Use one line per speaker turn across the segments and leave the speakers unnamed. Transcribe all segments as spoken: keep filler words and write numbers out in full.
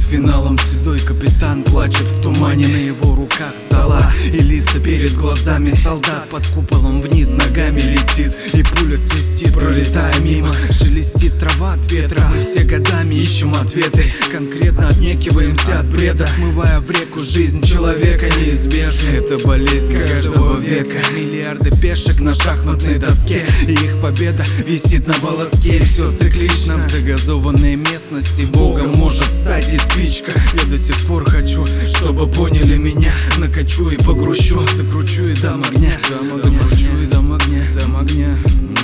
финалом. Седой капитан плачет в тумане, на его руках зола и лица перед глазами солдат. Под куполом вниз ногами летит, и пуля свистит, пролетая мимо. Шелестит трава от ветра, мы все годами ищем ответы. Конкретно отнекиваемся от бреда, смывая в реку жизнь человека неизбежна. Это болезнь каждого века. Миллиарды пешек на шахматной доске, и их победа висит на волоске. Все циклично в загазованной местности, Богом может стать и спичка. Я до сих пор хочу, чтобы поняли меня. Накачу и погрущу, закручу и дам огня, закручу и дам огня, дам огня.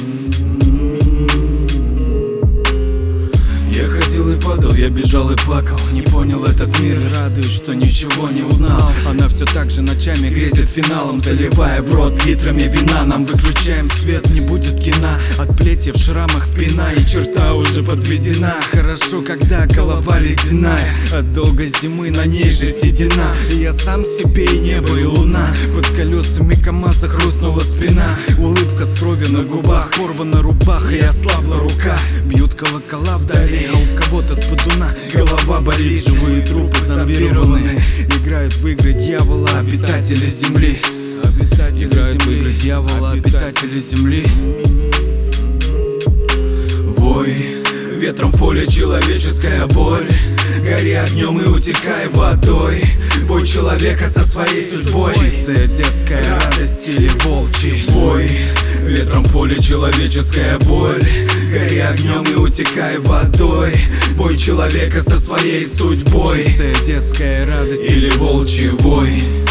Я ходил и падал, я бежал и плакал, не понял этот мир и радуюсь, что ничего не узнал. Она все так же ночами грезит финалом, заливая в рот литрами вина. Нам выключаем свет, не будет кино. От плети в шрамах спина, и черта уже подведена. Хорошо, когда голова ледяная, от долгой зимы на ней же седина. И я сам себе и небо, и луна. Под колесами КамАЗа хрустнула спина. Улыбка с кровью на губах, порвана рубаха и ослабла рука. Бьют колокола вдали, а у кого-то с бодуна голова болит. Живые трупы зомбированные играют в игры дьявола, обитатели земли. Обитатели играют земли. в игры дьявола, обитатели земли. Вой ветром в поле, человеческая боль. Гори огнем и утекай водой. Бой человека со своей судьбой. Чистая детская радость или волчий вой. Ветром в поле, человеческая боль. Гори огнем и утекай водой. Бой человека со своей судьбой. Чистая детская радость или волчий вой.